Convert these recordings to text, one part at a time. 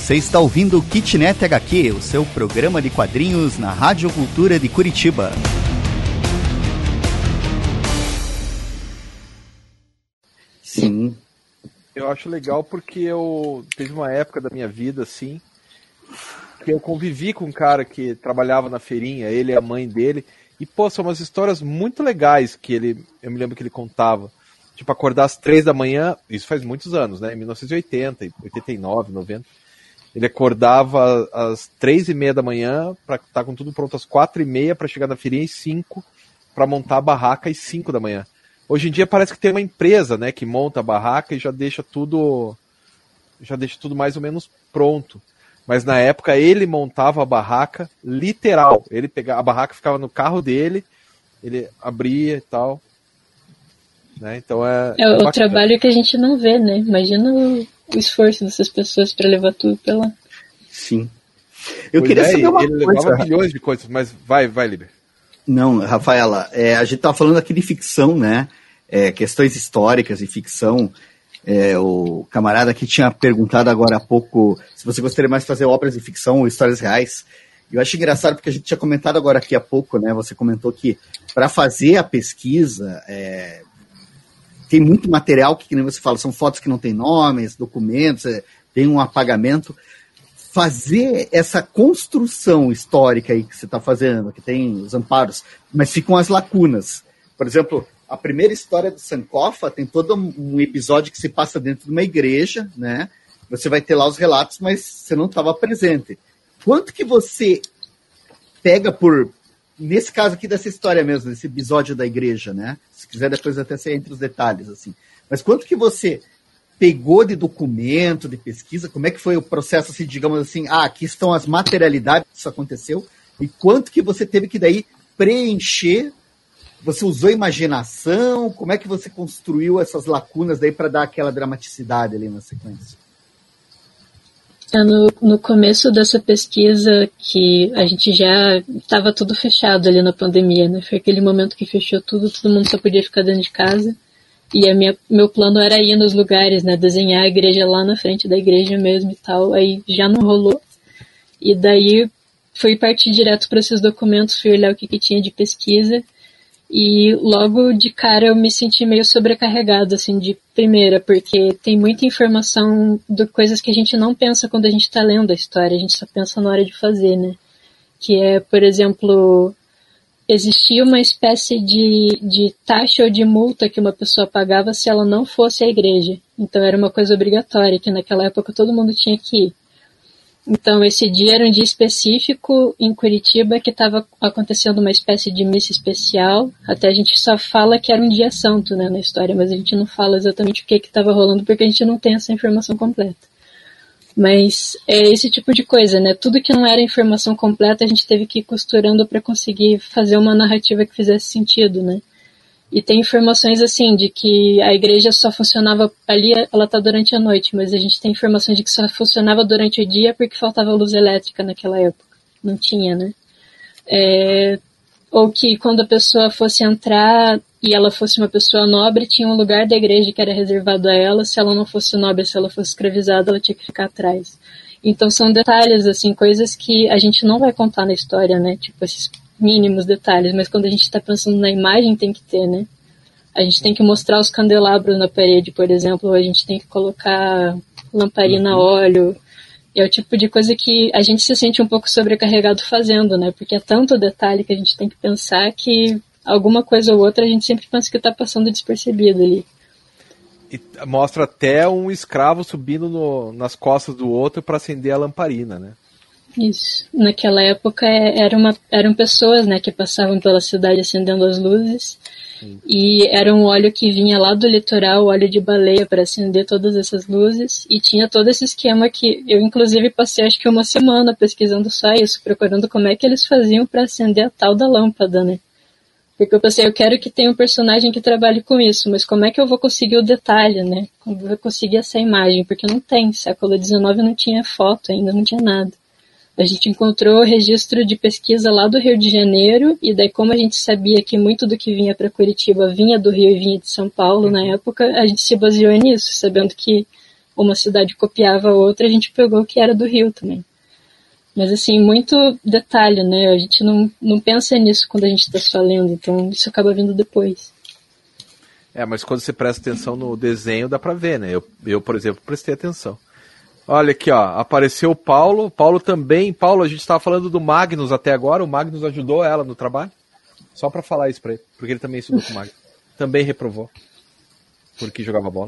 Você está ouvindo o Kitnet HQ, o seu programa de quadrinhos na Rádio Cultura de Curitiba. Sim. Eu acho legal porque teve uma época da minha vida, assim, que eu convivi com um cara que trabalhava na feirinha, ele e a mãe dele, e, pô, são umas histórias muito legais que eu me lembro que ele contava. Tipo, acordar às 3 da manhã, isso faz muitos anos, né? Em 1980, 89, 90. Ele acordava às 3:30 da manhã pra estar com tudo pronto às 4:30 pra chegar na feirinha às 5 pra montar a barraca às 5 da manhã. Hoje em dia parece que tem uma empresa, né, que monta a barraca e já deixa tudo mais ou menos pronto. Mas na época ele montava a barraca literal. Ele pegava a barraca, ficava no carro dele, ele abria e tal. Né? Então é o trabalho que a gente não vê, né? Imagina o esforço dessas pessoas para levar tudo pela... Sim. Eu queria saber uma coisa. Ele levava milhões de coisas, mas vai, Liber. Não, Rafaela, a gente tava falando aqui de ficção, né? Questões históricas e ficção. O camarada que tinha perguntado agora há pouco se você gostaria mais de fazer obras de ficção ou histórias reais. Eu acho engraçado porque a gente tinha comentado agora aqui há pouco, né? Você comentou que para fazer a pesquisa tem muito material que nem você fala, são fotos que não tem nomes, documentos, tem um apagamento. Fazer essa construção histórica aí que você está fazendo, que tem os amparos, mas ficam as lacunas. Por exemplo, a primeira história do Sankofa tem todo um episódio que se passa dentro de uma igreja, né? Você vai ter lá os relatos, mas você não estava presente. Quanto que você pega nesse caso aqui dessa história mesmo, desse episódio da igreja, né? Se quiser depois até ser entre os detalhes, assim. Mas quanto que você pegou de documento, de pesquisa, como é que foi o processo, assim, digamos assim, aqui estão as materialidades que isso aconteceu, e quanto que você teve que daí preencher, você usou imaginação, como é que você construiu essas lacunas daí para dar aquela dramaticidade ali na sequência? No começo dessa pesquisa, que a gente já estava tudo fechado ali na pandemia, né? Foi aquele momento que fechou tudo, todo mundo só podia ficar dentro de casa. E meu plano era ir nos lugares, né? Desenhar a igreja lá na frente da igreja mesmo e tal. Aí já não rolou. E daí fui partir direto para esses documentos, fui olhar o que tinha de pesquisa. E logo de cara eu me senti meio sobrecarregado, assim, de primeira, porque tem muita informação de coisas que a gente não pensa quando a gente está lendo a história, a gente só pensa na hora de fazer, né? Que é, por exemplo, existia uma espécie de taxa ou de multa que uma pessoa pagava se ela não fosse à igreja. Então era uma coisa obrigatória, que naquela época todo mundo tinha que ir. Então, esse dia era um dia específico em Curitiba que estava acontecendo uma espécie de missa especial. Até a gente só fala que era um dia santo, né, na história, mas a gente não fala exatamente o que estava rolando porque a gente não tem essa informação completa. Mas é esse tipo de coisa, né? Tudo que não era informação completa a gente teve que ir costurando para conseguir fazer uma narrativa que fizesse sentido, né? E tem informações assim, de que a igreja só funcionava ali, ela tá durante a noite, mas a gente tem informação de que só funcionava durante o dia porque faltava luz elétrica naquela época. Não tinha, né? Ou que quando a pessoa fosse entrar e ela fosse uma pessoa nobre, tinha um lugar da igreja que era reservado a ela, se ela não fosse nobre, se ela fosse escravizada, ela tinha que ficar atrás. Então são detalhes, assim, coisas que a gente não vai contar na história, né? Tipo, esses mínimos detalhes, mas quando a gente está pensando na imagem tem que ter, né? A gente tem que mostrar os candelabros na parede, por exemplo, ou a gente tem que colocar lamparina a óleo. E é o tipo de coisa que a gente se sente um pouco sobrecarregado fazendo, né? Porque é tanto detalhe que a gente tem que pensar que alguma coisa ou outra a gente sempre pensa que está passando despercebido ali. E mostra até um escravo subindo nas costas do outro para acender a lamparina, né? Isso. Naquela época eram pessoas, né, que passavam pela cidade acendendo as luzes. Sim. E era um óleo que vinha lá do litoral, óleo de baleia, para acender todas essas luzes. E tinha todo esse esquema que eu, inclusive, passei acho que uma semana pesquisando só isso, procurando como é que eles faziam para acender a tal da lâmpada, né? Porque eu pensei, eu quero que tenha um personagem que trabalhe com isso, mas como é que eu vou conseguir o detalhe, né? Como eu vou conseguir essa imagem? Porque não tem, século XIX não tinha foto ainda, não tinha nada. A gente encontrou registro de pesquisa lá do Rio de Janeiro, e daí como a gente sabia que muito do que vinha para Curitiba vinha do Rio e vinha de São Paulo na época, a gente se baseou nisso, sabendo que uma cidade copiava a outra, a gente pegou o que era do Rio também. Mas assim, muito detalhe, né? A gente não pensa nisso quando a gente está só lendo, então isso acaba vindo depois. Mas quando você presta atenção no desenho, dá pra ver, né? Eu, por exemplo, prestei atenção. Olha aqui, ó, apareceu o Paulo. Paulo também. Paulo, a gente estava falando do Magnus até agora. O Magnus ajudou ela no trabalho. Só pra falar isso pra ele, porque ele também estudou com o Magnus. Também reprovou, porque jogava bola.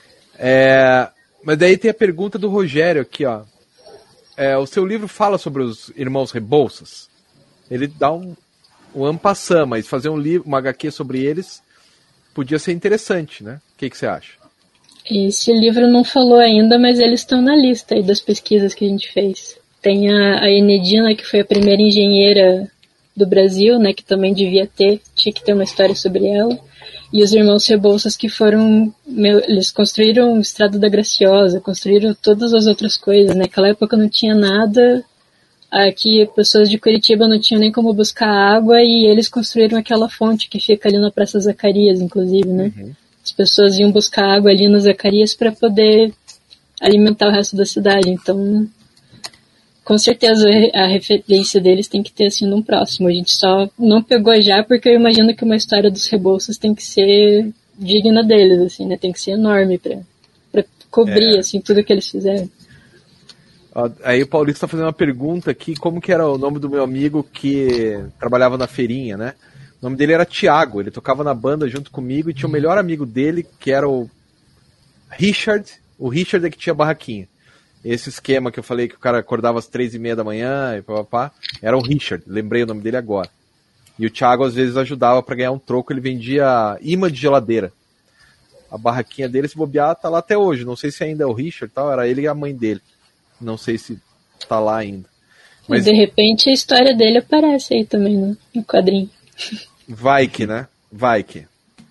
Mas daí tem a pergunta do Rogério aqui, ó. O seu livro fala sobre os irmãos Rebouças. Ele dá um en passant, mas fazer um livro, uma HQ sobre eles podia ser interessante, né? O que você acha? Esse livro não falou ainda, mas eles estão na lista aí das pesquisas que a gente fez. Tem a Enedina, que foi a primeira engenheira do Brasil, né? Que também tinha que ter uma história sobre ela. E os irmãos Rebouças, que foram... eles construíram o Estrada da Graciosa, construíram todas as outras coisas. Naquela época não tinha nada. Aqui, pessoas de Curitiba não tinham nem como buscar água, e eles construíram aquela fonte que fica ali na Praça Zacarias, inclusive, né? Uhum. As pessoas iam buscar água ali no Zacarias para poder alimentar o resto da cidade. Então, com certeza a referência deles tem que ter assim num próximo. A gente só não pegou já porque eu imagino que uma história dos Rebouças tem que ser digna deles, assim, né? Tem que ser enorme para cobrir assim tudo que eles fizeram. Aí o Paulista está fazendo uma pergunta aqui, como que era o nome do meu amigo que trabalhava na feirinha, né? O nome dele era Thiago, ele tocava na banda junto comigo e tinha o melhor amigo dele, que era o Richard. O Richard é que tinha barraquinha. Esse esquema que eu falei que o cara acordava às 3:30 da manhã e papapá, era o Richard, lembrei o nome dele agora. E o Thiago às vezes ajudava para ganhar um troco, ele vendia imã de geladeira. A barraquinha dele, se bobear, tá lá até hoje. Não sei se ainda é o Richard, tal, era ele e a mãe dele. Não sei se tá lá ainda. Mas de repente a história dele aparece aí também, né? No quadrinho. Vai que, né? Vai que.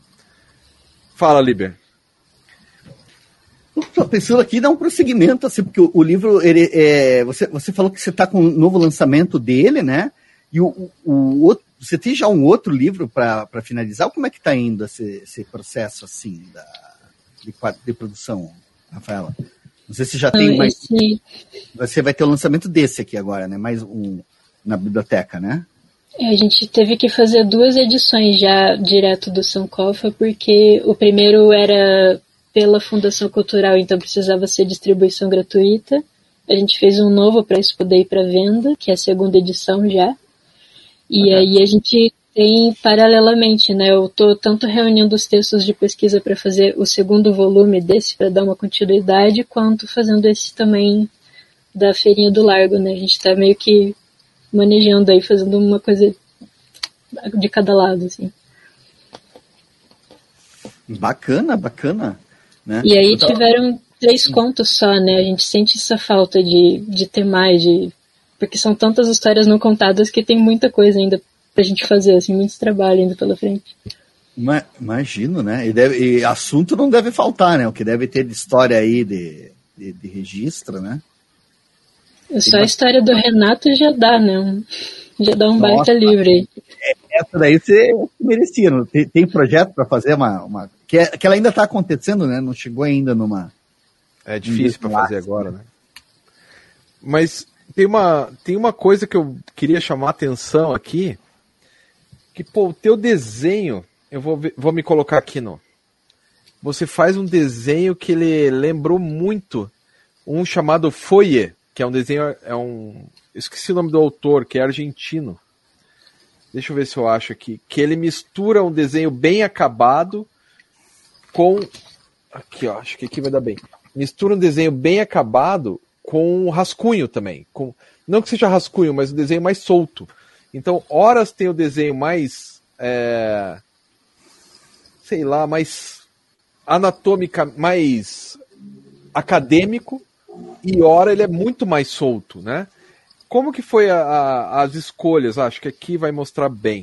Fala, Liber. Tô pensando aqui, dá um prosseguimento, assim, porque o livro, ele, você falou que você tá com um novo lançamento dele, né? E o outro, você tem já um outro livro para finalizar? Ou como é que tá indo esse processo, assim, de produção, Rafaela? Não sei se já tem mais... Você vai ter o lançamento desse aqui agora, né? Mais um na biblioteca, né? A gente teve que fazer 2 edições já direto do Sankofa, porque o primeiro era pela Fundação Cultural, então precisava ser distribuição gratuita. A gente fez um novo para isso poder ir para venda, que é a 2ª edição já. E aí a gente tem paralelamente, né? Eu estou tanto reunindo os textos de pesquisa para fazer o 2º volume desse, para dar uma continuidade, quanto fazendo esse também da Feirinha do Largo, né? A gente está meio que manejando aí, fazendo uma coisa de cada lado, assim. Bacana, né? E aí tiveram 3 contos só, né? A gente sente essa falta de ter mais, porque são tantas histórias não contadas que tem muita coisa ainda pra gente fazer, assim, muito trabalho ainda pela frente. Imagino, né? E assunto não deve faltar, né? O que deve ter de história aí de registro, né? Só a história do Renato já dá, né? Já dá um baita livro aí. Essa daí você merecia. Tem projeto para fazer uma que ela ainda está acontecendo, né? Não chegou ainda numa... É difícil para fazer agora, né? Mas tem uma coisa que eu queria chamar a atenção aqui, que, pô, o teu desenho, eu vou me colocar aqui você faz um desenho que ele lembrou muito um chamado Foyer, que é um desenho, esqueci o nome do autor, que é argentino. Deixa eu ver se eu acho aqui. Que ele mistura um desenho bem acabado com... Aqui, ó, acho que aqui vai dar bem. Mistura um desenho bem acabado com rascunho também. Não que seja rascunho, mas um desenho mais solto. Então, horas tem o desenho mais... sei lá, mais anatômica, mais acadêmico, e hora ele é muito mais solto, né? Como que foi as escolhas? Acho que aqui vai mostrar bem.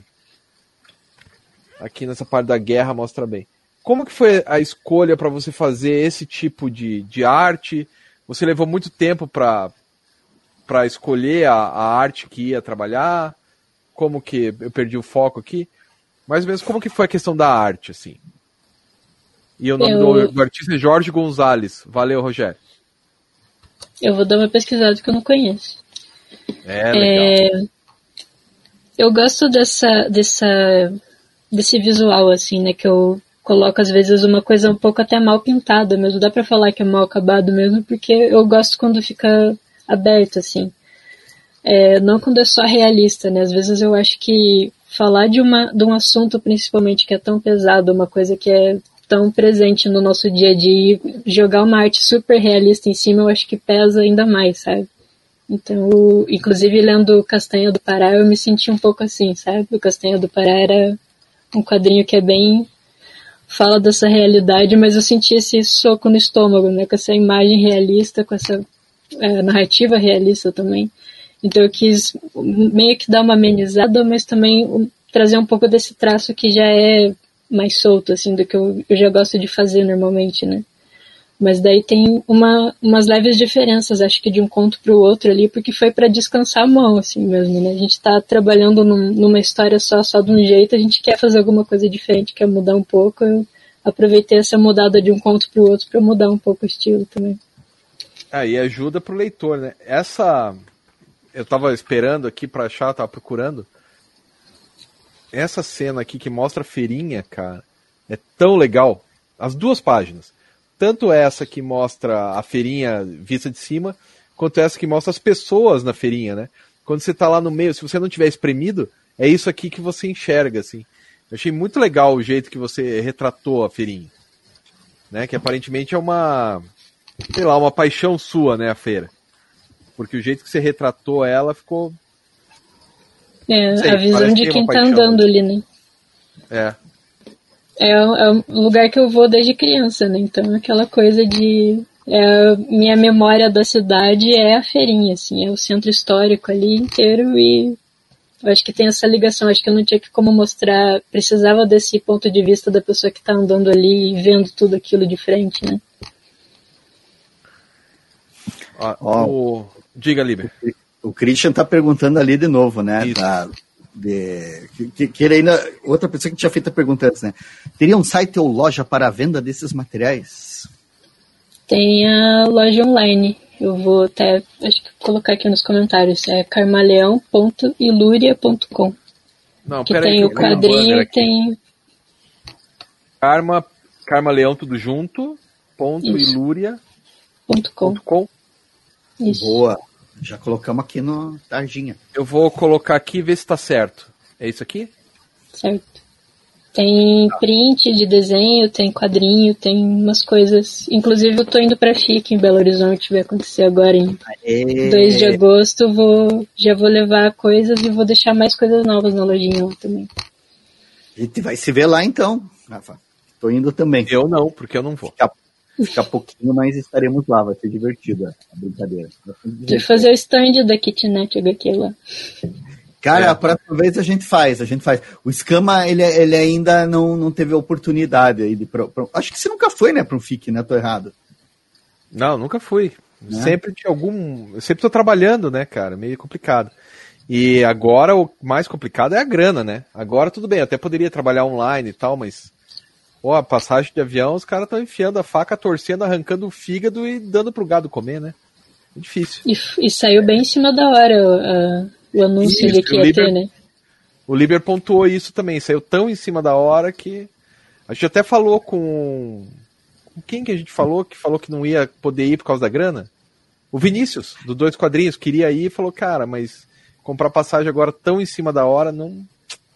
Aqui nessa parte da guerra mostra bem. Como que foi a escolha para você fazer esse tipo de arte? Você levou muito tempo para escolher a arte que ia trabalhar? Como que... Eu perdi o foco aqui. Mais ou menos, como que foi a questão da arte, assim? E o nome do artista é Jorge Gonzalez. Valeu, Rogério. Eu vou dar uma pesquisada que eu não conheço. Legal. Eu gosto desse visual, assim, né? Que eu coloco, às vezes, uma coisa um pouco até mal pintada mesmo. Dá pra falar que é mal acabado mesmo, porque eu gosto quando fica aberto, assim. Não quando é só realista, né? Às vezes eu acho que falar de um assunto, principalmente, que é tão pesado, uma coisa que é tão presente no nosso dia a dia, e jogar uma arte super realista em cima, eu acho que pesa ainda mais, sabe? Então, inclusive lendo Castanha do Pará, eu me senti um pouco assim, sabe? O Castanha do Pará era um quadrinho que fala dessa realidade, mas eu senti esse soco no estômago, né? Com essa imagem realista, com essa narrativa realista também. Então eu quis meio que dar uma amenizada, mas também trazer um pouco desse traço que já é mais solto, assim, do que eu já gosto de fazer normalmente, né? Mas daí tem umas leves diferenças, acho que de um conto para o outro ali, porque foi para descansar a mão, assim mesmo, né? A gente tá trabalhando numa história só de um jeito, a gente quer fazer alguma coisa diferente, quer mudar um pouco. Eu aproveitei essa mudada de um conto para o outro para mudar um pouco o estilo também. E ajuda pro leitor, né? Eu tava esperando aqui pra achar, tava procurando. Essa cena aqui que mostra a feirinha, cara, é tão legal. As duas páginas. Tanto essa que mostra a feirinha vista de cima, quanto essa que mostra as pessoas na feirinha, né? Quando você tá lá no meio, se você não tiver espremido, é isso aqui que você enxerga, assim. Eu achei muito legal o jeito que você retratou a feirinha. Né? Que aparentemente é uma paixão sua, né, a feira. Porque o jeito que você retratou ela ficou... a visão de quem tá andando ali, né? É um lugar que eu vou desde criança, né? Então aquela coisa de... minha memória da cidade é a feirinha, assim. É o centro histórico ali inteiro e... Eu acho que tem essa ligação. Acho que eu não tinha como mostrar... Precisava desse ponto de vista da pessoa que tá andando ali e vendo tudo aquilo de frente, né? Diga, Liber. O Christian tá perguntando ali de novo, né? Outra pessoa que tinha feito a pergunta antes, né? Teria um site ou loja para a venda desses materiais? Tem a loja online. Eu vou até, acho que colocar aqui nos comentários. É carmaleão.iluria.com. Não, que tem o quadrinho e tem... Carmaleão tudo junto, .iluria.com. Isso. Boa. Já colocamos aqui no tarjinha. Eu vou colocar aqui e ver se tá certo. É isso aqui? Certo. Tem print de desenho, tem quadrinho, tem umas coisas. Inclusive eu tô indo pra FIC em Belo Horizonte, vai acontecer agora em 2 de agosto. Já vou levar coisas e vou deixar mais coisas novas na lojinha lá também. A gente vai se ver lá então, Rafa. Tô indo também. Eu não, porque eu não vou. Fica pouquinho, mas estaremos lá, vai ser divertido a brincadeira. De fazer o stand da Kitnet HQ lá. Cara, a próxima vez a gente faz. O Escama, ele ainda não teve a oportunidade aí de... Acho que você nunca foi, né, para um FIC, né? Tô errado. Não, nunca fui. Né? Sempre eu sempre tô trabalhando, né, cara? Meio complicado. E agora o mais complicado é a grana, né? Agora tudo bem, até poderia trabalhar online e tal, mas... a passagem de avião, os caras estão enfiando a faca, torcendo, arrancando o fígado e dando pro gado comer, né? É difícil. E saiu bem em cima da hora o anúncio de que ia ter, né? O Liber pontuou isso também, saiu tão em cima da hora que... A gente até falou com quem que a gente falou que não ia poder ir por causa da grana? O Vinícius, do Dois Quadrinhos, queria ir e falou, cara, mas comprar passagem agora tão em cima da hora não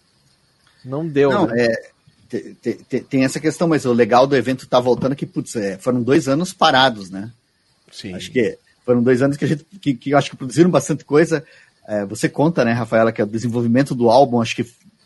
deu, não, né? Tem essa questão, mas o legal do evento tá voltando que, foram 2 anos parados, né? Sim. Acho que foram 2 anos que eu acho que produziram bastante coisa. Você conta, né, Rafaela, que é o desenvolvimento do álbum, acho que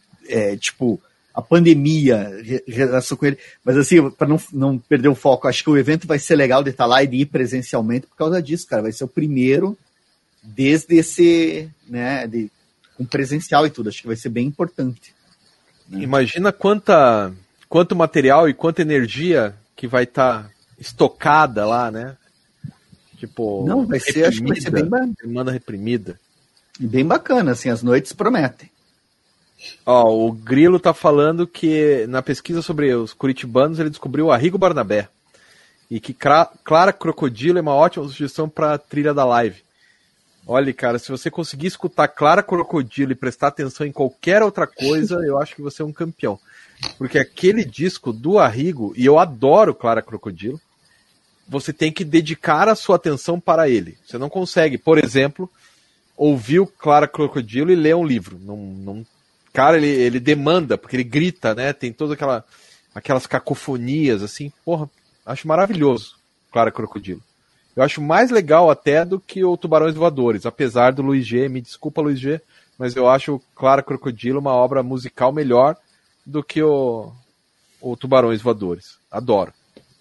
a pandemia relação com ele, mas assim, para não perder o foco, acho que o evento vai ser legal de estar lá e de ir presencialmente por causa disso, cara, vai ser o primeiro desde esse, né, com presencial e tudo, acho que vai ser bem importante. Imagina quanto material e quanta energia que vai estar estocada lá, né? Tipo, não, vai ser, acho que vai ser bem bacana. Semana reprimida. E bem bacana, assim, as noites prometem. Ó, o Grilo tá falando que na pesquisa sobre os curitibanos ele descobriu o Arrigo Barnabé. E que Clara Crocodilo é uma ótima sugestão pra trilha da live. Olha, cara, se você conseguir escutar Clara Crocodilo e prestar atenção em qualquer outra coisa, eu acho que você é um campeão. Porque aquele disco do Arrigo, e eu adoro Clara Crocodilo, você tem que dedicar a sua atenção para ele. Você não consegue, por exemplo, ouvir o Clara Crocodilo e ler um livro. Cara, ele demanda, porque ele grita, né? Tem todas aquelas cacofonias, assim. Porra, acho maravilhoso Clara Crocodilo. Eu acho mais legal até do que o Tubarões Voadores, apesar do Luiz G. Me desculpa, Luiz G., mas eu acho Clara Crocodilo uma obra musical melhor do que o Tubarões Voadores. Adoro.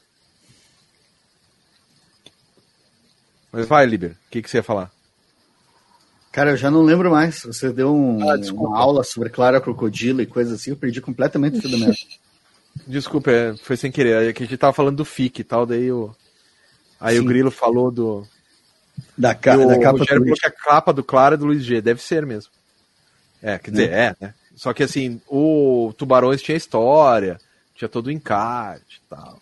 Mas vai, Liber, o que você ia falar? Cara, eu já não lembro mais. Você deu uma aula sobre Clara Crocodilo e coisas assim, eu perdi completamente o fio da meada. Desculpa, foi sem querer. É que a gente tava falando do FIC e tal, daí Aí Sim. O Grilo falou da capa do falou que a capa do Clara é do Luiz G. Deve ser mesmo. Quer dizer, né? Só que assim, o Tubarões tinha história, tinha todo o encarte e tal.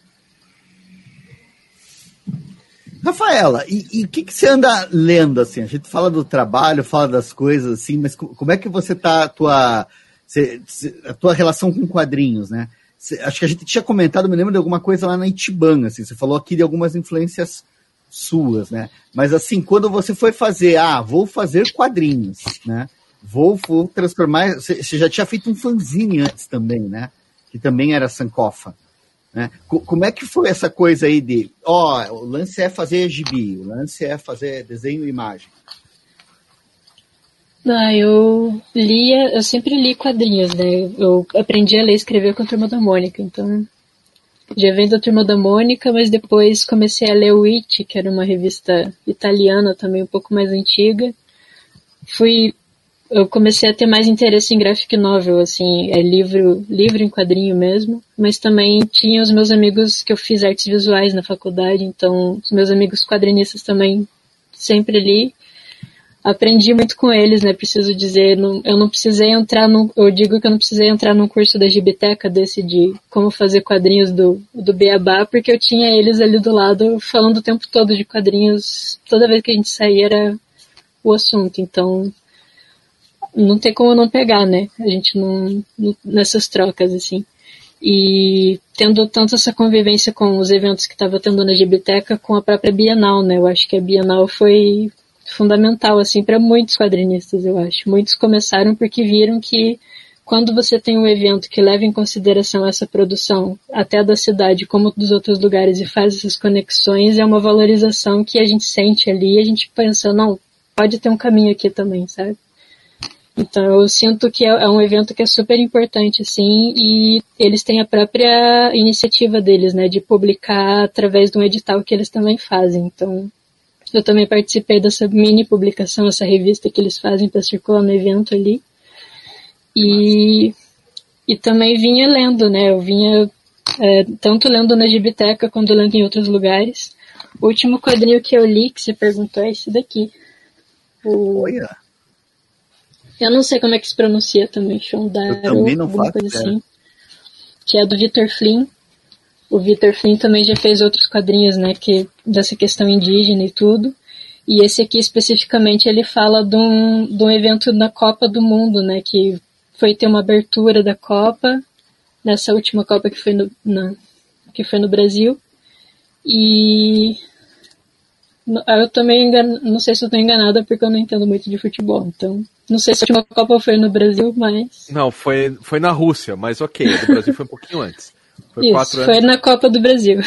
Rafaela, e o que você anda lendo, assim? A gente fala do trabalho, fala das coisas, assim, mas como é que você tá a tua relação com quadrinhos, né? Acho que a gente tinha comentado, me lembro de alguma coisa lá na Itiban, assim, você falou aqui de algumas influências suas, né? Mas assim, quando você foi fazer, vou fazer quadrinhos, né? Vou transformar, você já tinha feito um fanzine antes também, né? Que também era Sankofa, né? Como é que foi essa coisa aí de, o lance é fazer gibi, o lance é fazer desenho e imagem? Eu sempre li quadrinhos, né? Eu aprendi a ler e escrever com a Turma da Mônica, então já venho da Turma da Mônica, mas depois comecei a ler o It, que era uma revista italiana também um pouco mais antiga. Eu comecei a ter mais interesse em graphic novel, assim, livro em quadrinho mesmo, mas também tinha os meus amigos que eu fiz artes visuais na faculdade, então os meus amigos quadrinistas também sempre li. Aprendi muito com eles, né, preciso dizer, eu não precisei entrar eu digo que eu não precisei entrar num curso da Gibiteca desse de como fazer quadrinhos do Beabá, porque eu tinha eles ali do lado falando o tempo todo de quadrinhos, toda vez que a gente saía era o assunto, então não tem como não pegar, né, a gente nessas trocas, assim. E tendo tanto essa convivência com os eventos que estava tendo na Gibiteca com a própria Bienal, né, eu acho que a Bienal foi fundamental, assim, para muitos quadrinistas, eu acho. Muitos começaram porque viram que quando você tem um evento que leva em consideração essa produção, até da cidade como dos outros lugares, e faz essas conexões, é uma valorização que a gente sente ali, e a gente pensa, não, pode ter um caminho aqui também, sabe? Então eu sinto que é um evento que é super importante, assim, e eles têm a própria iniciativa deles, né, de publicar através de um edital que eles também fazem, então eu também participei dessa mini publicação, essa revista que eles fazem para circular no evento ali. E também vinha lendo, né? Eu vinha tanto lendo na Gibiteca quanto lendo em outros lugares. O último quadrinho que eu li, que você perguntou, é esse daqui. Olha! Eu não sei como é que se pronuncia também, Shondaro, alguma coisa assim. Que é do Victor Flynn. O Victor Flynn também já fez outros quadrinhos, né, dessa questão indígena e tudo. E esse aqui especificamente ele fala de um evento na Copa do Mundo, né, que foi ter uma abertura da Copa, nessa última Copa que foi no Brasil. E eu também não sei se eu estou enganada porque eu não entendo muito de futebol, então não sei se a última Copa foi no Brasil, mas... Não, foi na Rússia, mas ok, a do Brasil foi um pouquinho antes. Isso, foi na Copa do Brasil.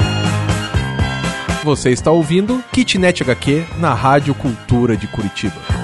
Você está ouvindo Kitnet HQ na Rádio Cultura de Curitiba.